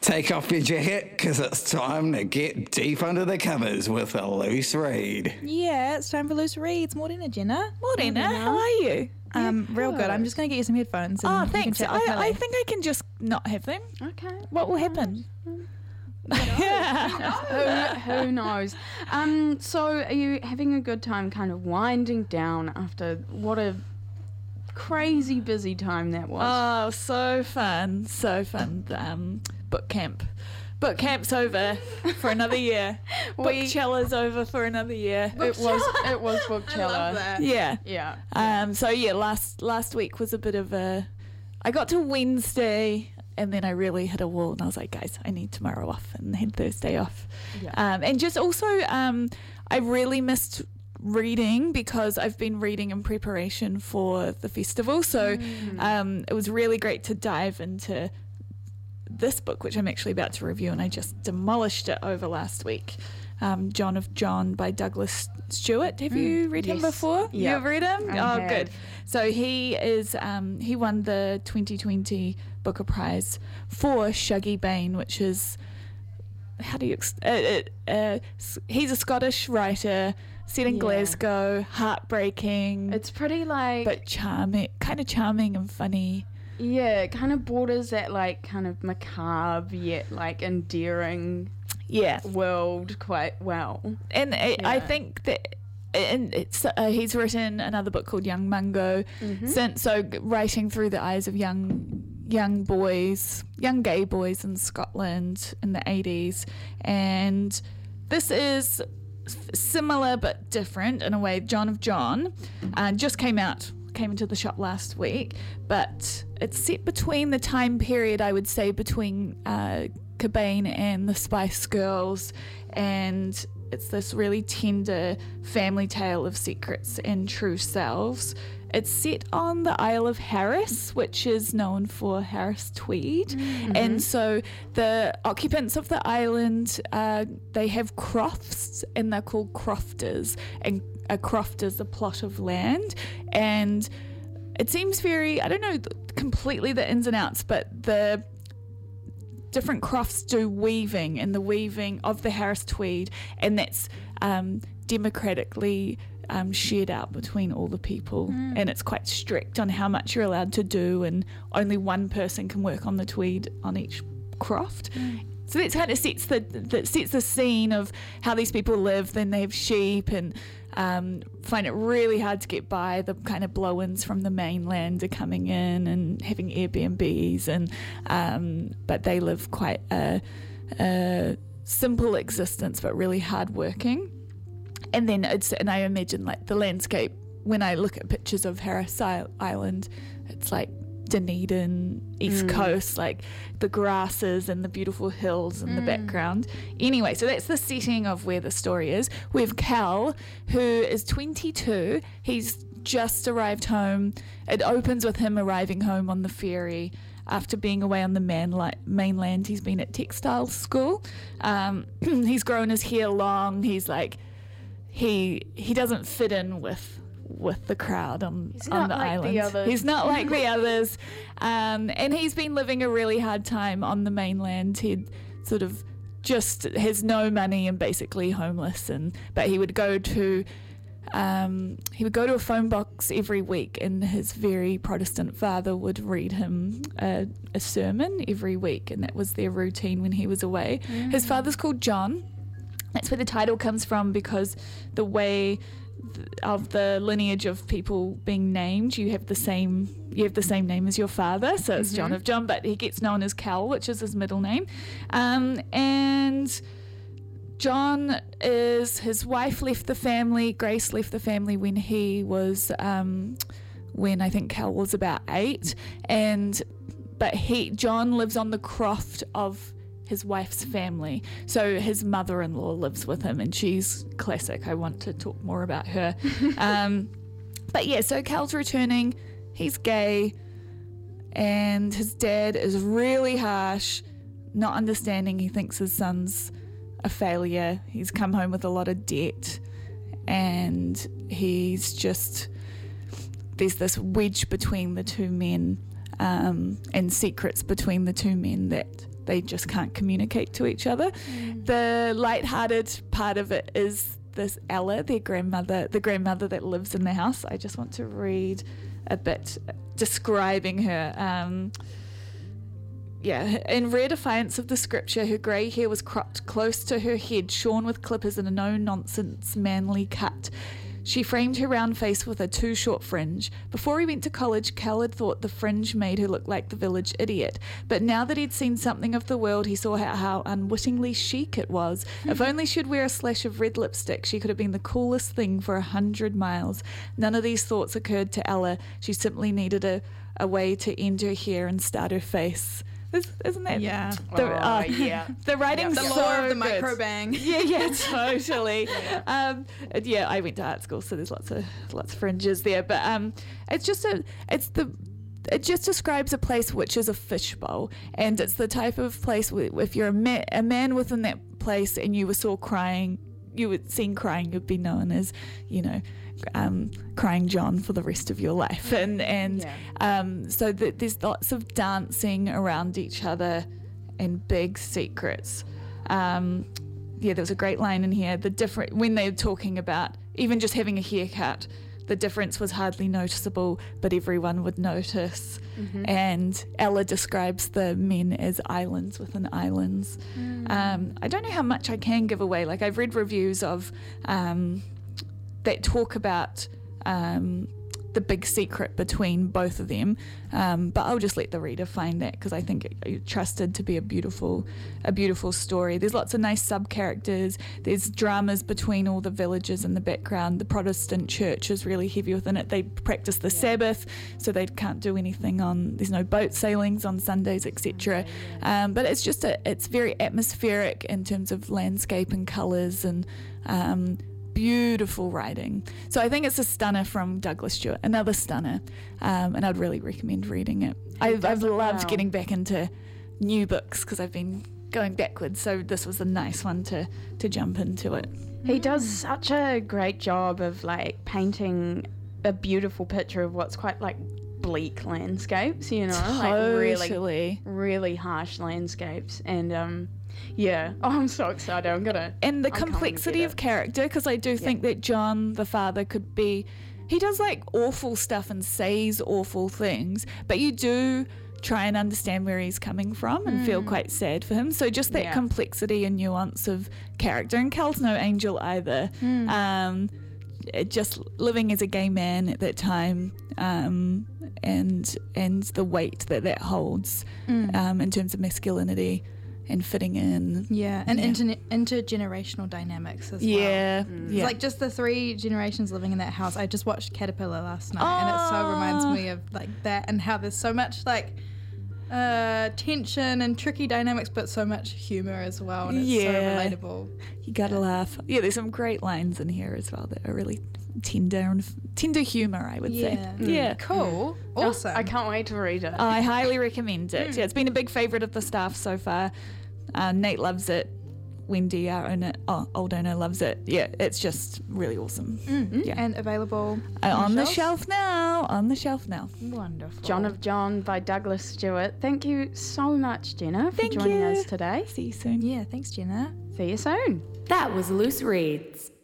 Take off your jacket, because it's time to get deep under the covers with a loose read. Yeah, it's time for Loose Reads. Morena, Jenna. Morena, how are you? Real good. I'm just going to get you some headphones. And Oh, you can thanks. chat with Millie. I think I can just not have them. Okay. What will happen? Who knows? So are you having a good time kind of winding down after what a crazy busy time that was? Oh, so fun. Book camp. Book camp's over for another year. Bookcella's over for another year. It was Bookcella. I love that. Yeah. Yeah. So yeah, last week was a bit of a... I got to Wednesday and then I really hit a wall and I was like, guys, I need tomorrow off, and had Thursday off. Yeah. And just also, I really missed reading because I've been reading in preparation for the festival. So it was really great to dive into this book, which I'm actually about to review, and I just demolished it over last week. John of John by Douglas Stewart. Have you read him before? Yeah. You've read him? I Oh, have. good. So he is he won the 2020 Booker Prize for Shuggie Bain, which is, how do you he's a Scottish writer set in Yeah. Glasgow, heartbreaking, It's pretty like... but charming and funny. Yeah, it kind of borders that like kind of macabre yet like endearing Yeah. world quite well. And I Yeah. think that, and it's he's written another book called Young Mungo, writing through the eyes of young gay boys in Scotland in the 80s, and this is similar but different in a way. John of John just came into the shop last week, but it's set between the time period, I would say, between Cobain and the Spice Girls, and it's this really tender family tale of secrets and true selves. It's set on the Isle of Harris, which is known for Harris Tweed. And so the occupants of the island, they have crofts, and they're called crofters. And a croft is a plot of land. And it seems very, I don't know completely the ins and outs, but the different crofts do weaving, and the weaving of the Harris Tweed, and that's democratically shared out between all the people, and it's quite strict on how much you're allowed to do, and only one person can work on the tweed on each croft. So that kind of sets the scene of how these people live. Then they have sheep and find it really hard to get by. The kind of blow-ins from the mainland are coming in and having Airbnbs, and but they live quite a simple existence, but really hard-working. And then and I imagine like the landscape, when I look at pictures of Harris Island, it's like Dunedin, East Coast, like the grasses and the beautiful hills in the background. Anyway, so that's the setting of where the story is. We have Cal, who is 22. He's just arrived home. It opens with him arriving home on the ferry after being away on the mainland. He's been at textile school. He's grown his hair long. He's like, he doesn't fit in with the crowd on the island. He's not like the others. And he's been living a really hard time on the mainland. He sort of just has no money and basically homeless, but he would go to a phone box every week, and his very Protestant father would read him a sermon every week, and that was their routine when he was away. His father's called John. That's where the title comes from, because the way of the lineage of people being named, you have the same name as your father, so it's John of John, but he gets known as Cal, which is his middle name. And John his wife left the family. Grace left the family when he was when I think Cal was about 8, but John lives on the croft of his wife's family, so his mother-in-law lives with him, and she's classic. I want to talk more about her. But yeah, so Cal's returning. He's gay, and his dad is really harsh, not understanding. He thinks his son's a failure. He's come home with a lot of debt, and there's this wedge between the two men, and secrets between the two men that they just can't communicate to each other. The lighthearted part of it is this Ella, the grandmother that lives in the house. I just want to read a bit describing her. In rare defiance of the scripture, her grey hair was cropped close to her head, shorn with clippers in a no-nonsense manly cut. She framed her round face with a too short fringe. Before he went to college, Cal had thought the fringe made her look like the village idiot. But now that he'd seen something of the world, he saw how unwittingly chic it was. If only she'd wear a slash of red lipstick, she could have been the coolest thing for 100 miles. None of these thoughts occurred to Ella. She simply needed a way to end her hair and start her face. Isn't that? Yeah. The writing's The so lore of the good. microbang. Yeah, totally. I went to art school, so there's lots of fringes there. But it just describes a place which is a fishbowl, and it's the type of place if you're a man within that place and you were seen crying, you'd be known as, crying John for the rest of your life. So there's lots of dancing around each other and big secrets. There was a great line in here. When they're talking about even just having a haircut, the difference was hardly noticeable, but everyone would notice. And Ella describes the men as islands within islands. I don't know how much I can give away. Like, I've read reviews of that talk about the big secret between both of them, but I'll just let the reader find that, because I think it's trusted to be a beautiful story. There's lots of nice sub-characters. There's dramas between all the villages in the background. The Protestant church is really heavy within it. They practice the Sabbath, so they can't do anything there's no boat sailings on Sundays, etc. But it's just it's very atmospheric in terms of landscape and colours and beautiful writing. So I think it's a stunner from Douglas Stewart, another stunner, and I'd really recommend reading it. I've loved getting back into new books because I've been going backwards, so this was a nice one to jump into it. He does such a great job of like painting a beautiful picture of what's quite like bleak landscapes, like really, really harsh landscapes. And I'm so excited. And the complexity of character, because I do think that John, the father, he does like awful stuff and says awful things, but you do try and understand where he's coming from and feel quite sad for him. So just that complexity and nuance of character. And Cal's no angel either. Just living as a gay man at that time, and the weight that holds in terms of masculinity and fitting in. Yeah, and intergenerational dynamics as well. Yeah. It's like just the 3 generations living in that house. I just watched Caterpillar last night, and it so reminds me of like that, and how there's so much like tension and tricky dynamics, but so much humor as well, and it's so relatable. You gotta laugh. Yeah, there's some great lines in here as well that are really tender humor, I would say. Yeah. Cool. Awesome. I can't wait to read it. I highly recommend it. Yeah, it's been a big favourite of the staff so far. Nate loves it. Wendy, our old owner, loves it. Yeah, it's just really awesome. Yeah. And available on the shelf now. Wonderful. John of John by Douglas Stewart. Thank you so much, Jenna, for joining us today. See you soon. Yeah, thanks, Jenna. See you soon. That was Loose Reads.